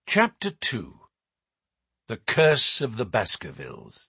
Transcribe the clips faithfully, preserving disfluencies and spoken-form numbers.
Chapter two. The Curse of the Baskervilles.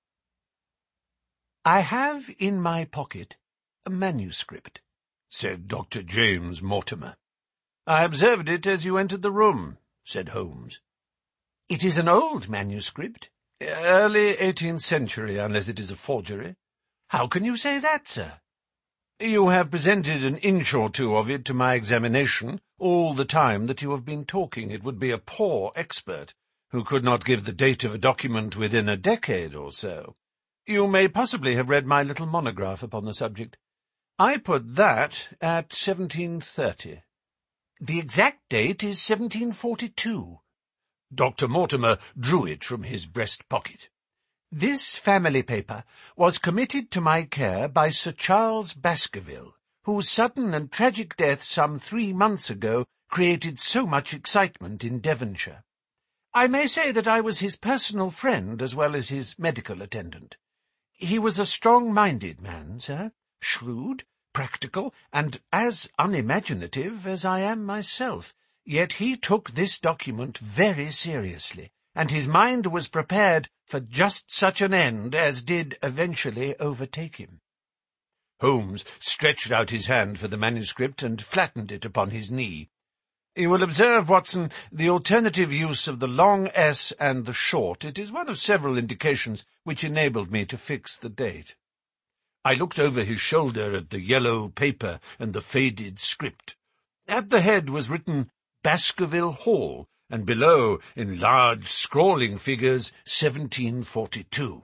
"I have in my pocket a manuscript," said Doctor James Mortimer. "I observed it as you entered the room," said Holmes. "It is an old manuscript." "Early eighteenth century, unless it is a forgery." "How can you say that, sir?" "You have presented an inch or two of it to my examination all the time that you have been talking. It would be a poor expert who could not give the date of a document within a decade or so. You may possibly have read my little monograph upon the subject. I put that at seventeen thirty. The exact date is seventeen forty-two. Doctor Mortimer drew it from his breast pocket. This family paper was committed to my care by Sir Charles Baskerville, whose sudden and tragic death some three months ago created so much excitement in Devonshire. I may say that I was his personal friend as well as his medical attendant. He was a strong-minded man, sir, shrewd, practical, and as unimaginative as I am myself. Yet he took this document very seriously, and his mind was prepared for just such an end as did eventually overtake him. Holmes stretched out his hand for the manuscript and flattened it upon his knee. "You will observe, Watson, the alternative use of the long S and the short. It is one of several indications which enabled me to fix the date." I looked over his shoulder at the yellow paper and the faded script. At the head was written Baskerville Hall, and below, in large scrawling figures, seventeen forty-two.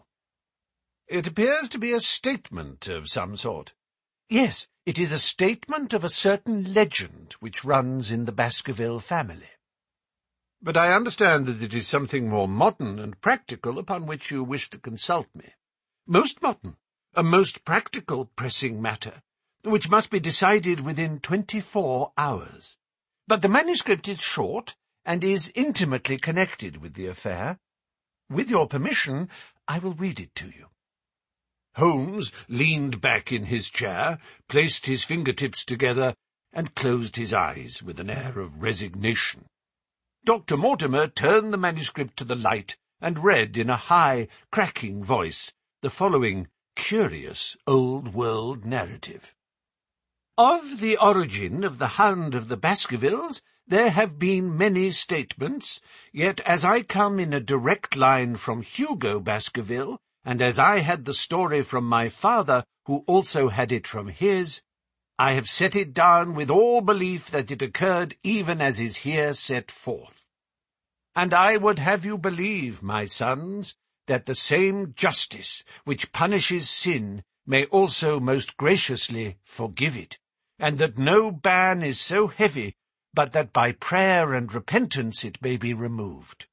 "It appears to be a statement of some sort." "Yes, it is a statement of a certain legend which runs in the Baskerville family." "But I understand that it is something more modern and practical upon which you wish to consult me." "Most modern, a most practical pressing matter, which must be decided within twenty-four hours. But the manuscript is short, and is intimately connected with the affair. With your permission, I will read it to you." Holmes leaned back in his chair, placed his fingertips together, and closed his eyes with an air of resignation. Doctor Mortimer turned the manuscript to the light and read in a high, cracking voice the following curious old-world narrative. "Of the origin of the Hound of the Baskervilles there have been many statements, yet as I come in a direct line from Hugo Baskerville, and as I had the story from my father, who also had it from his, I have set it down with all belief that it occurred even as is here set forth. And I would have you believe, my sons, that the same justice which punishes sin may also most graciously forgive it, and that no ban is so heavy but that by prayer and repentance it may be removed.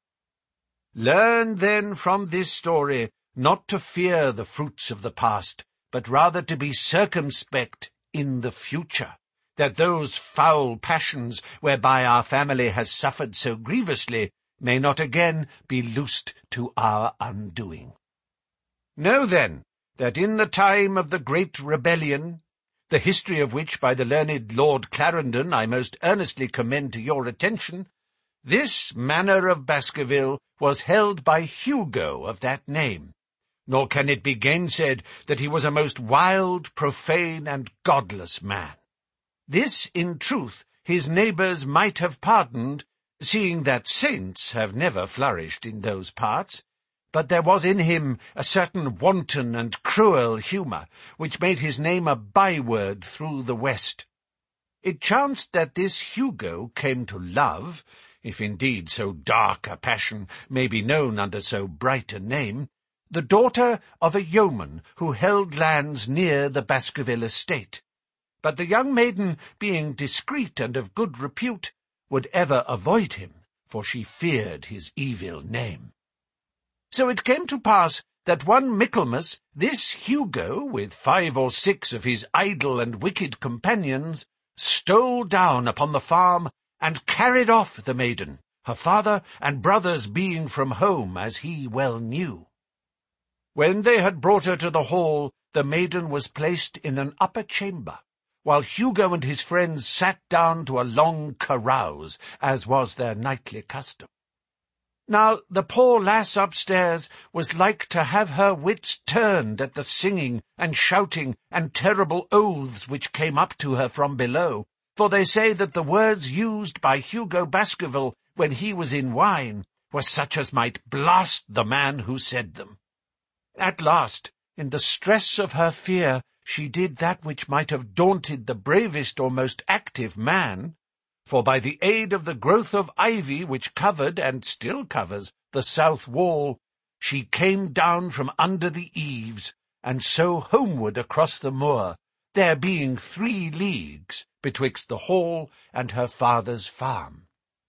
Learn then from this story not to fear the fruits of the past, but rather to be circumspect in the future, that those foul passions whereby our family has suffered so grievously may not again be loosed to our undoing. Know then that in the time of the great rebellion, the history of which by the learned Lord Clarendon I most earnestly commend to your attention, this manor of Baskerville was held by Hugo of that name, nor can it be gainsaid that he was a most wild, profane, and godless man. This, in truth, his neighbours might have pardoned, seeing that saints have never flourished in those parts, but there was in him a certain wanton and cruel humour, which made his name a byword through the West. It chanced that this Hugo came to love, if indeed so dark a passion may be known under so bright a name, the daughter of a yeoman who held lands near the Baskerville estate. But the young maiden, being discreet and of good repute, would ever avoid him, for she feared his evil name. So it came to pass that one Michaelmas this Hugo, with five or six of his idle and wicked companions, stole down upon the farm and carried off the maiden, her father and brothers being from home, as he well knew. When they had brought her to the hall, the maiden was placed in an upper chamber, while Hugo and his friends sat down to a long carouse, as was their nightly custom. Now the poor lass upstairs was like to have her wits turned at the singing and shouting and terrible oaths which came up to her from below, for they say that the words used by Hugo Baskerville when he was in wine were such as might blast the man who said them. At last, in the stress of her fear, she did that which might have daunted the bravest or most active man, for by the aid of the growth of ivy which covered, and still covers, the south wall, she came down from under the eaves, and so homeward across the moor, there being three leagues betwixt the hall and her father's farm.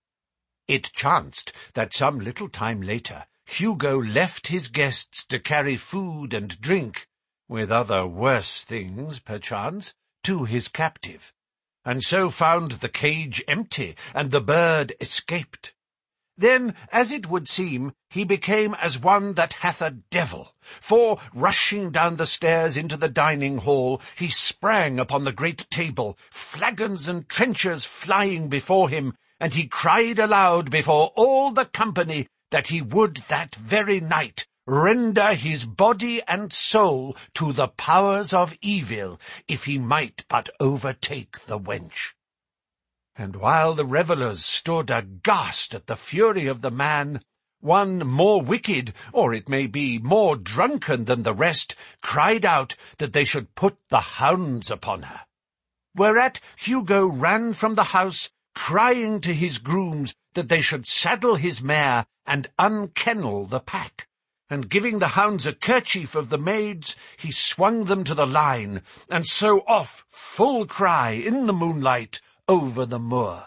It chanced that some little time later Hugo left his guests to carry food and drink, with other worse things, perchance, to his captive, and so found the cage empty, and the bird escaped. Then, as it would seem, he became as one that hath a devil, for, rushing down the stairs into the dining hall, he sprang upon the great table, flagons and trenchers flying before him, and he cried aloud before all the company that he would that very night render his body and soul to the powers of evil, if he might but overtake the wench. And while the revellers stood aghast at the fury of the man, one more wicked, or it may be more drunken than the rest, cried out that they should put the hounds upon her. Whereat Hugo ran from the house, crying to his grooms that they should saddle his mare and unkennel the pack, and giving the hounds a kerchief of the maid's, he swung them to the line, and so off, full cry, in the moonlight, over the moor.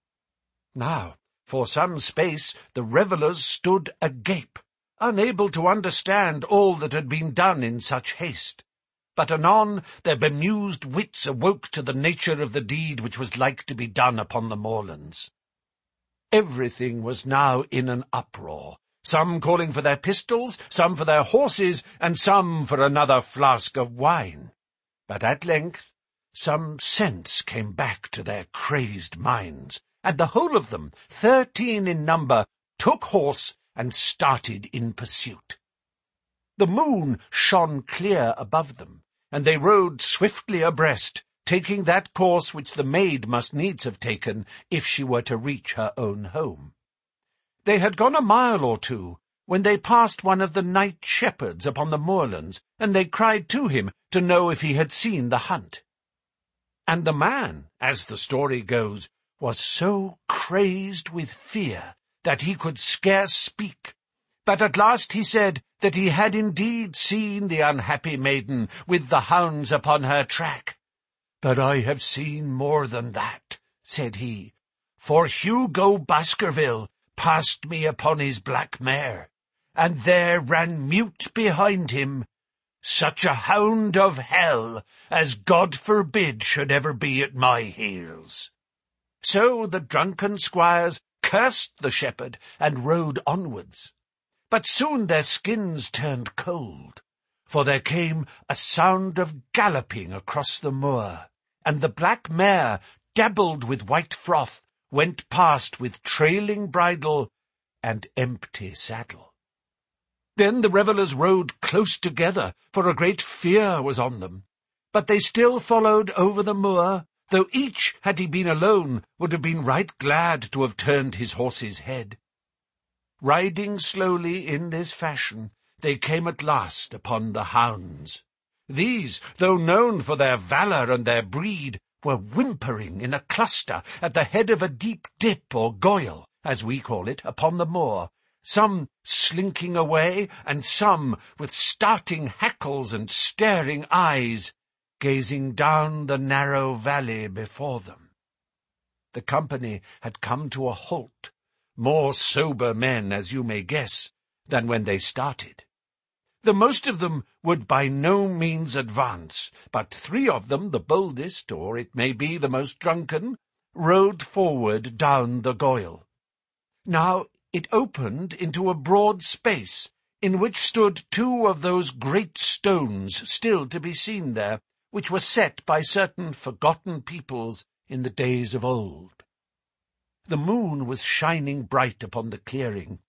Now, for some space, the revellers stood agape, unable to understand all that had been done in such haste. But anon their bemused wits awoke to the nature of the deed which was like to be done upon the moorlands. Everything was now in an uproar, some calling for their pistols, some for their horses, and some for another flask of wine. But at length some sense came back to their crazed minds, and the whole of them, thirteen in number, took horse and started in pursuit. The moon shone clear above them, and they rode swiftly abreast, taking that course which the maid must needs have taken if she were to reach her own home. They had gone a mile or two, when they passed one of the night shepherds upon the moorlands, and they cried to him to know if he had seen the hunt. And the man, as the story goes, was so crazed with fear that he could scarce speak, but at last he said that he had indeed seen the unhappy maiden with the hounds upon her track. "But I have seen more than that," said he, "for Hugo Baskerville passed me upon his black mare, and there ran mute behind him such a hound of hell as God forbid should ever be at my heels." So the drunken squires cursed the shepherd and rode onwards. But soon their skins turned cold, for there came a sound of galloping across the moor, and the black mare, dabbled with white froth, went past with trailing bridle and empty saddle. Then the revellers rode close together, for a great fear was on them. But they still followed over the moor, though each, had he been alone, would have been right glad to have turned his horse's head. Riding slowly in this fashion, they came at last upon the hounds. These, though known for their valour and their breed, were whimpering in a cluster at the head of a deep dip or goyle, as we call it, upon the moor, some slinking away, and some, with starting hackles and staring eyes, gazing down the narrow valley before them. The company had come to a halt, more sober men, as you may guess, than when they started. The most of them would by no means advance, but three of them, the boldest, or it may be the most drunken, rode forward down the goyle. Now it opened into a broad space, in which stood two of those great stones still to be seen there, which were set by certain forgotten peoples in the days of old. The moon was shining bright upon the clearing,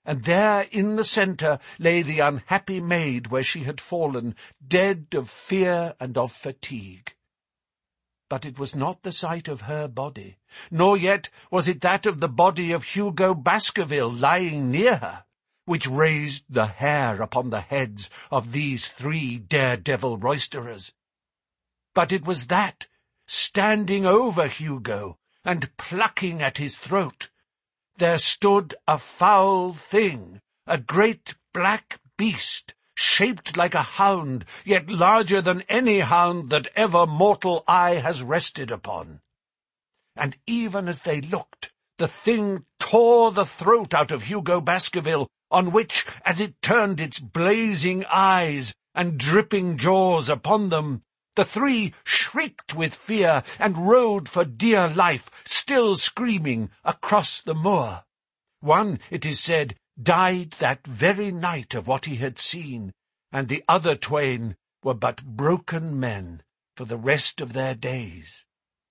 and there in the centre lay the unhappy maid where she had fallen, dead of fear and of fatigue. But it was not the sight of her body, nor yet was it that of the body of Hugo Baskerville lying near her, which raised the hair upon the heads of these three daredevil roisterers. But it was that, standing over Hugo, and plucking at his throat, there stood a foul thing, a great black beast, shaped like a hound, yet larger than any hound that ever mortal eye has rested upon. And even as they looked, the thing tore the throat out of Hugo Baskerville, on which, as it turned its blazing eyes and dripping jaws upon them, the three shrieked with fear and rode for dear life, still screaming, across the moor. One, it is said, died that very night of what he had seen, and the other twain were but broken men for the rest of their days.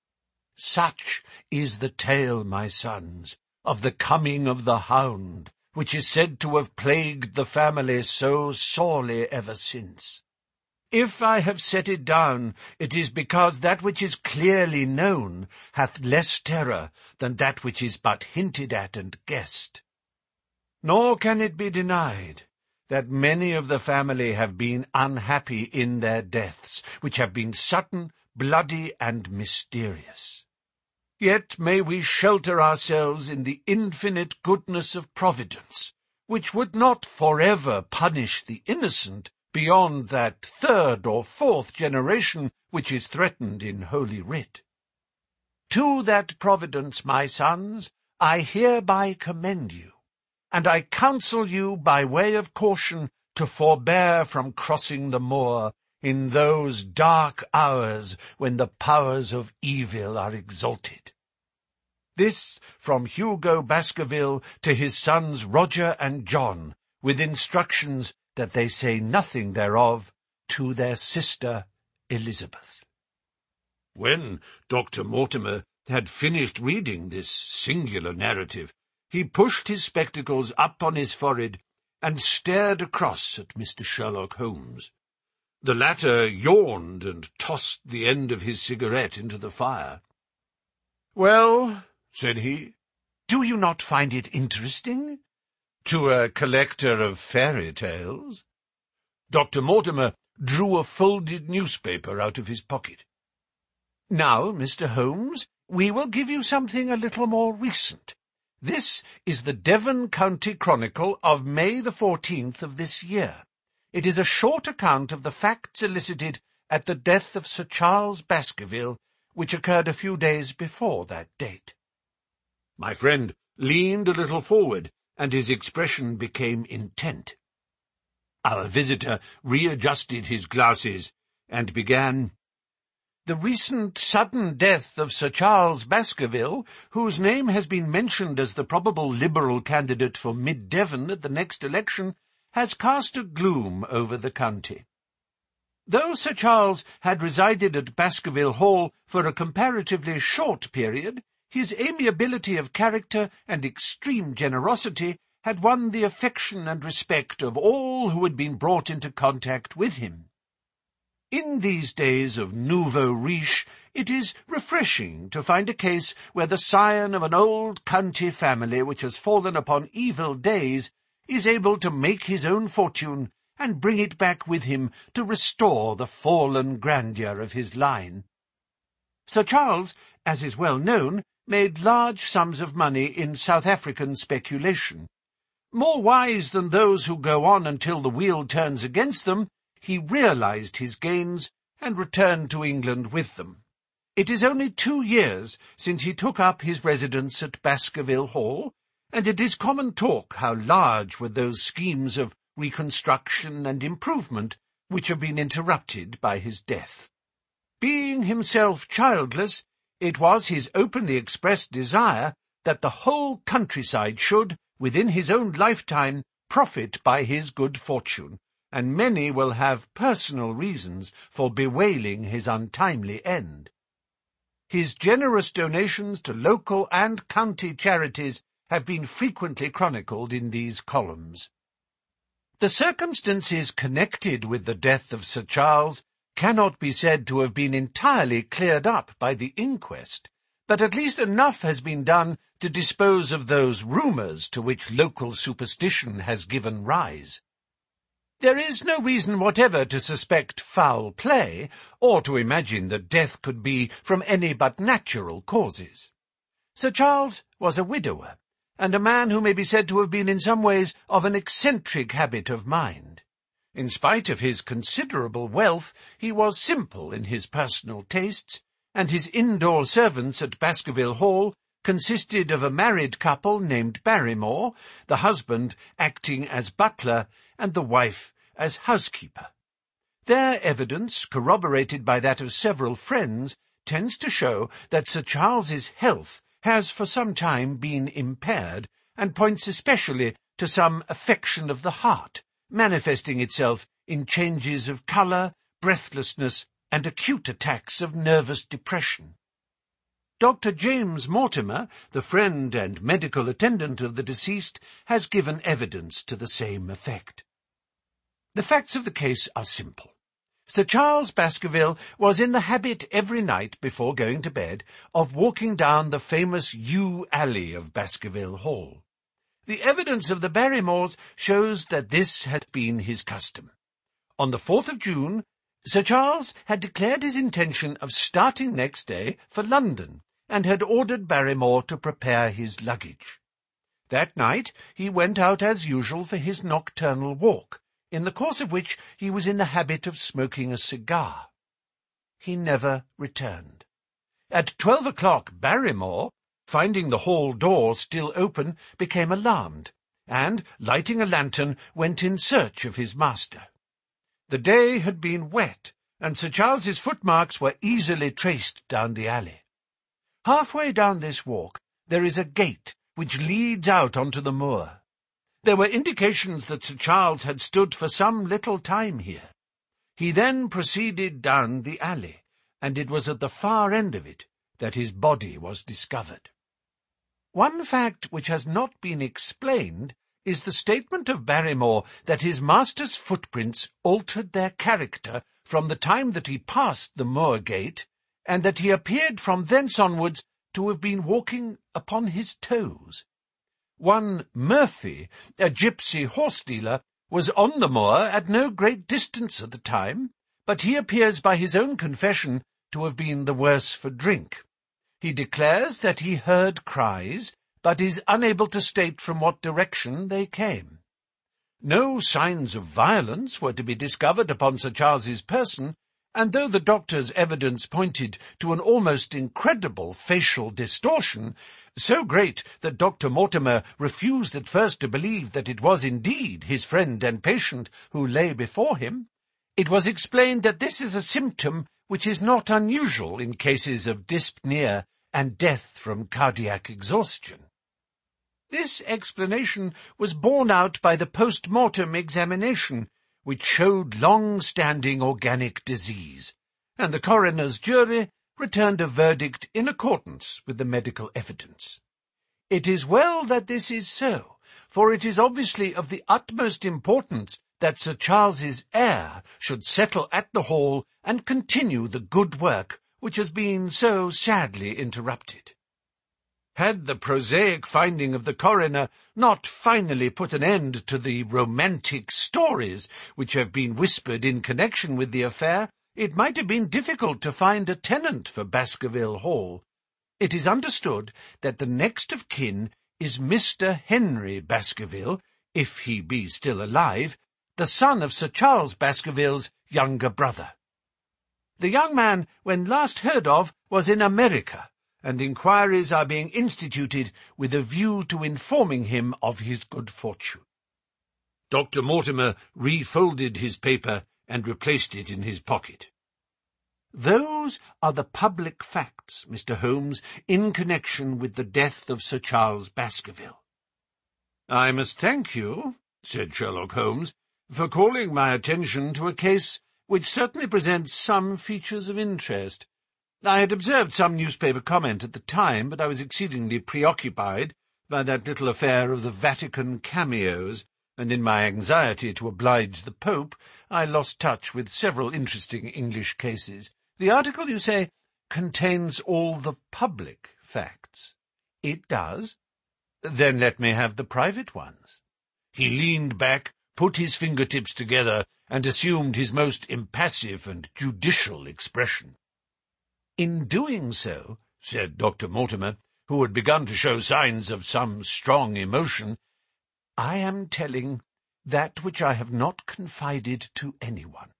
Such is the tale, my sons, of the coming of the hound, which is said to have plagued the family so sorely ever since. If I have set it down, it is because that which is clearly known hath less terror than that which is but hinted at and guessed. Nor can it be denied that many of the family have been unhappy in their deaths, which have been sudden, bloody, and mysterious. Yet may we shelter ourselves in the infinite goodness of Providence, which would not forever punish the innocent beyond that third or fourth generation which is threatened in Holy Writ. To that Providence, my sons, I hereby commend you, and I counsel you by way of caution to forbear from crossing the moor in those dark hours when the powers of evil are exalted. This from Hugo Baskerville to his sons Roger and John, with instructions that they say nothing thereof to their sister Elizabeth. When Doctor Mortimer had finished reading this singular narrative, he pushed his spectacles up on his forehead and stared across at Mister Sherlock Holmes. The latter yawned and tossed the end of his cigarette into the fire. "Well," said he, "do you not find it interesting? To a collector of fairy tales?" Doctor Mortimer drew a folded newspaper out of his pocket. "Now, Mister Holmes, we will give you something a little more recent. This is the Devon County Chronicle of May the fourteenth of this year. It is a short account of the facts elicited at the death of Sir Charles Baskerville, which occurred a few days before that date." My friend leaned a little forward, and his expression became intent. Our visitor readjusted his glasses and began, "The recent sudden death of Sir Charles Baskerville, whose name has been mentioned as the probable Liberal candidate for Mid-Devon at the next election, has cast a gloom over the county. Though Sir Charles had resided at Baskerville Hall for a comparatively short period, his amiability of character and extreme generosity had won the affection and respect of all who had been brought into contact with him. In these days of nouveau riche, it is refreshing to find a case where the scion of an old county family which has fallen upon evil days is able to make his own fortune and bring it back with him to restore the fallen grandeur of his line. Sir Charles, as is well known, made large sums of money in South African speculation. More wise than those who go on until the wheel turns against them, he realized his gains and returned to England with them. It is only two years since he took up his residence at Baskerville Hall, and it is common talk how large were those schemes of reconstruction and improvement which have been interrupted by his death. Being himself childless, it was his openly expressed desire that the whole countryside should, within his own lifetime, profit by his good fortune, and many will have personal reasons for bewailing his untimely end. His generous donations to local and county charities have been frequently chronicled in these columns. The circumstances connected with the death of Sir Charles cannot be said to have been entirely cleared up by the inquest, but at least enough has been done to dispose of those rumours to which local superstition has given rise. There is no reason whatever to suspect foul play, or to imagine that death could be from any but natural causes. Sir Charles was a widower, and a man who may be said to have been in some ways of an eccentric habit of mind. In spite of his considerable wealth, he was simple in his personal tastes, and his indoor servants at Baskerville Hall consisted of a married couple named Barrymore, the husband acting as butler and the wife as housekeeper. Their evidence, corroborated by that of several friends, tends to show that Sir Charles's health has for some time been impaired, and points especially to some affection of the heart, manifesting itself in changes of colour, breathlessness, and acute attacks of nervous depression. Doctor James Mortimer, the friend and medical attendant of the deceased, has given evidence to the same effect. The facts of the case are simple. Sir Charles Baskerville was in the habit every night before going to bed of walking down the famous yew alley of Baskerville Hall. The evidence of the Barrymores shows that this had been his custom. On the fourth of June, Sir Charles had declared his intention of starting next day for London, and had ordered Barrymore to prepare his luggage. That night he went out as usual for his nocturnal walk, in the course of which he was in the habit of smoking a cigar. He never returned. At twelve o'clock Barrymore, finding the hall door still open, became alarmed, and, lighting a lantern, went in search of his master. The day had been wet, and Sir Charles's footmarks were easily traced down the alley. Halfway down this walk there is a gate which leads out onto the moor. There were indications that Sir Charles had stood for some little time here. He then proceeded down the alley, and it was at the far end of it that his body was discovered. One fact which has not been explained is the statement of Barrymore that his master's footprints altered their character from the time that he passed the moor gate, and that he appeared from thence onwards to have been walking upon his toes. One Murphy, a gipsy horse-dealer, was on the moor at no great distance at the time, but he appears by his own confession to have been the worse for drink. He declares that he heard cries, but is unable to state from what direction they came. No signs of violence were to be discovered upon Sir Charles's person, and though the doctor's evidence pointed to an almost incredible facial distortion, so great that Doctor Mortimer refused at first to believe that it was indeed his friend and patient who lay before him, it was explained that this is a symptom which is not unusual in cases of dyspnea and death from cardiac exhaustion. This explanation was borne out by the post-mortem examination, which showed long-standing organic disease, and the coroner's jury returned a verdict in accordance with the medical evidence. It is well that this is so, for it is obviously of the utmost importance that Sir Charles's heir should settle at the Hall and continue the good work which has been so sadly interrupted. Had the prosaic finding of the coroner not finally put an end to the romantic stories which have been whispered in connection with the affair, it might have been difficult to find a tenant for Baskerville Hall. It is understood that the next of kin is Mister Henry Baskerville, if he be still alive, the son of Sir Charles Baskerville's younger brother. The young man, when last heard of, was in America, and inquiries are being instituted with a view to informing him of his good fortune. Doctor Mortimer refolded his paper and replaced it in his pocket. Those are the public facts, Mister Holmes, in connection with the death of Sir Charles Baskerville. I must thank you, said Sherlock Holmes, for calling my attention to a case which certainly presents some features of interest. I had observed some newspaper comment at the time, but I was exceedingly preoccupied, by that little affair of the Vatican cameos, and in my anxiety to oblige the Pope, I lost touch with several interesting English cases. The article, you say, contains all the public facts. It does? Then let me have the private ones. He leaned back, put his fingertips together, and assumed his most impassive and judicial expression. In doing so, said Doctor Mortimer, who had begun to show signs of some strong emotion, I am telling that which I have not confided to anyone.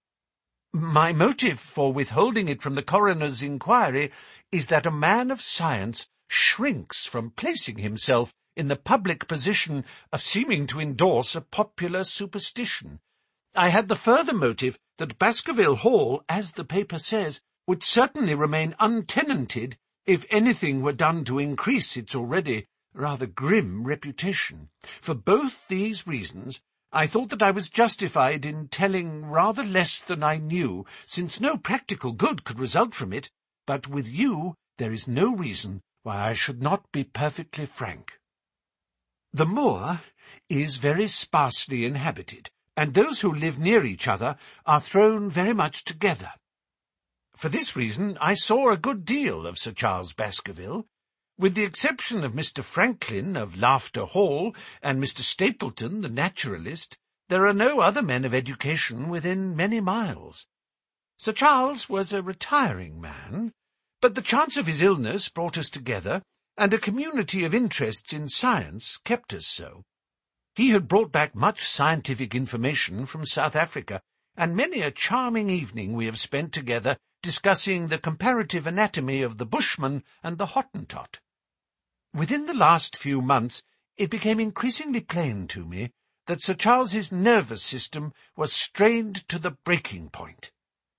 My motive for withholding it from the coroner's inquiry is that a man of science shrinks from placing himself in the public position of seeming to endorse a popular superstition. I had the further motive that Baskerville Hall, as the paper says, would certainly remain untenanted if anything were done to increase its already rather grim reputation. For both these reasons, I thought that I was justified in telling rather less than I knew, since no practical good could result from it, but with you there is no reason why I should not be perfectly frank. The moor is very sparsely inhabited, and those who live near each other are thrown very much together. For this reason I saw a good deal of Sir Charles Baskerville. With the exception of Mister Franklin of Laughter Hall and Mister Stapleton, the naturalist, there are no other men of education within many miles. Sir Charles was a retiring man, but the chance of his illness brought us together, and a community of interests in science kept us so. He had brought back much scientific information from South Africa, and many a charming evening we have spent together discussing the comparative anatomy of the Bushman and the Hottentot. Within the last few months it became increasingly plain to me that Sir Charles's nervous system was strained to the breaking point.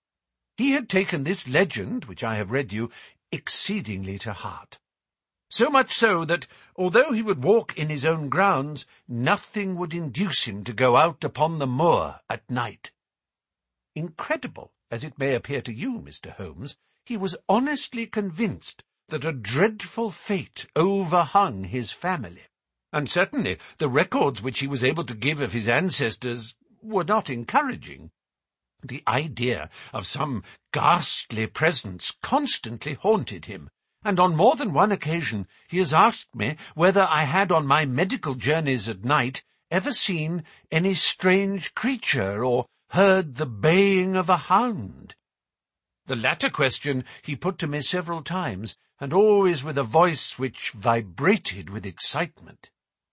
He had taken this legend, which I have read you, exceedingly to heart. So much so that, although he would walk in his own grounds, nothing would induce him to go out upon the moor at night. Incredible as it may appear to you, Mister Holmes, he was honestly convinced that a dreadful fate overhung his family, and certainly the records which he was able to give of his ancestors were not encouraging. The idea of some ghastly presence constantly haunted him, and on more than one occasion he has asked me whether I had on my medical journeys at night ever seen any strange creature or heard the baying of a hound. The latter question he put to me several times, and always with a voice which vibrated with excitement.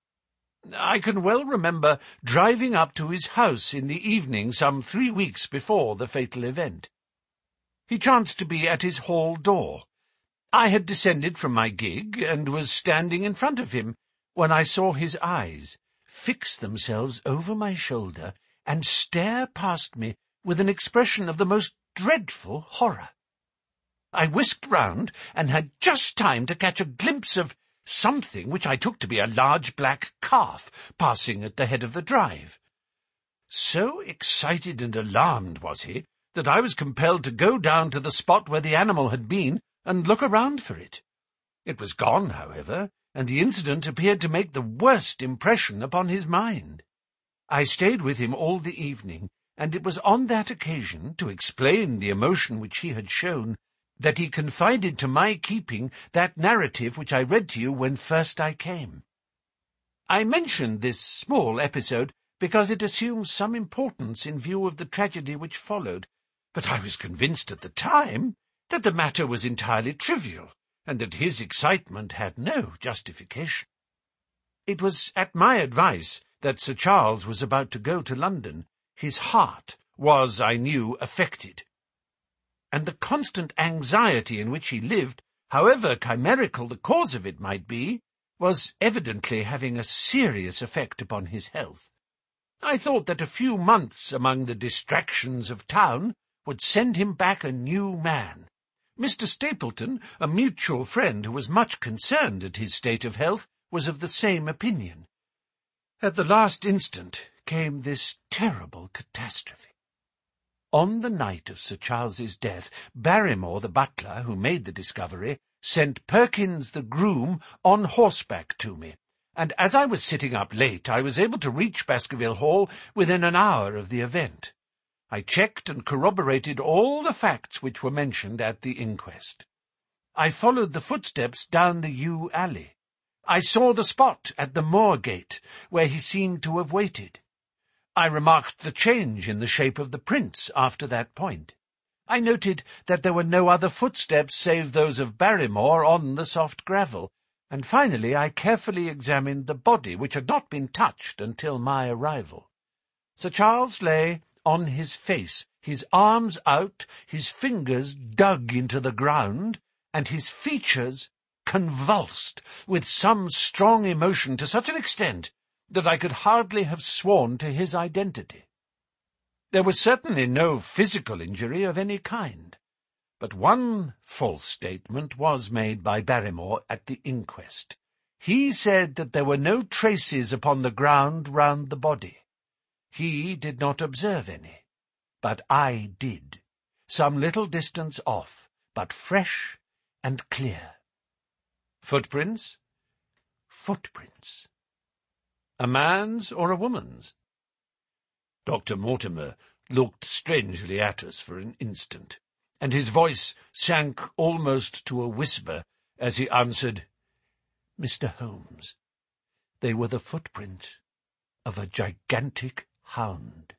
I can well remember driving up to his house in the evening some three weeks before the fatal event. He chanced to be at his hall door. I had descended from my gig and was standing in front of him when I saw his eyes fix themselves over my shoulder and stare past me with an expression of the most dreadful horror. I whisked round and had just time to catch a glimpse of something which I took to be a large black calf passing at the head of the drive. So excited and alarmed was he that I was compelled to go down to the spot where the animal had been and look around for it. It was gone, however, and the incident appeared to make the worst impression upon his mind. I stayed with him all the evening, and it was on that occasion, to explain the emotion which he had shown, that he confided to my keeping that narrative which I read to you when first I came. I mentioned this small episode because it assumes some importance in view of the tragedy which followed, but I was convinced at the time that the matter was entirely trivial, and that his excitement had no justification. It was at my advice that Sir Charles was about to go to London. His heart was, I knew, affected, and the constant anxiety in which he lived, however chimerical the cause of it might be, was evidently having a serious effect upon his health. I thought that a few months among the distractions of town would send him back a new man. Mister Stapleton, a mutual friend who was much concerned at his state of health, was of the same opinion. At the last instant came this terrible catastrophe. On the night of Sir Charles's death, Barrymore, the butler, who made the discovery, sent Perkins the groom on horseback to me, and as I was sitting up late, I was able to reach Baskerville Hall within an hour of the event. I checked and corroborated all the facts which were mentioned at the inquest. I followed the footsteps down the yew alley. I saw the spot at the moor gate where he seemed to have waited. I remarked the change in the shape of the prints after that point. I noted that there were no other footsteps save those of Barrymore on the soft gravel, and finally I carefully examined the body, which had not been touched until my arrival. Sir Charles lay on his face, his arms out, his fingers dug into the ground, and his features convulsed with some strong emotion to such an extent that I could hardly have sworn to his identity. There was certainly no physical injury of any kind, but one false statement was made by Barrymore at the inquest. He said that there were no traces upon the ground round the body. He did not observe any, but I did, some little distance off, but fresh and clear. Footprints? Footprints. A man's or a woman's? Doctor Mortimer looked strangely at us for an instant, and his voice sank almost to a whisper as he answered, "Mister Holmes, they were the footprints of a gigantic hound."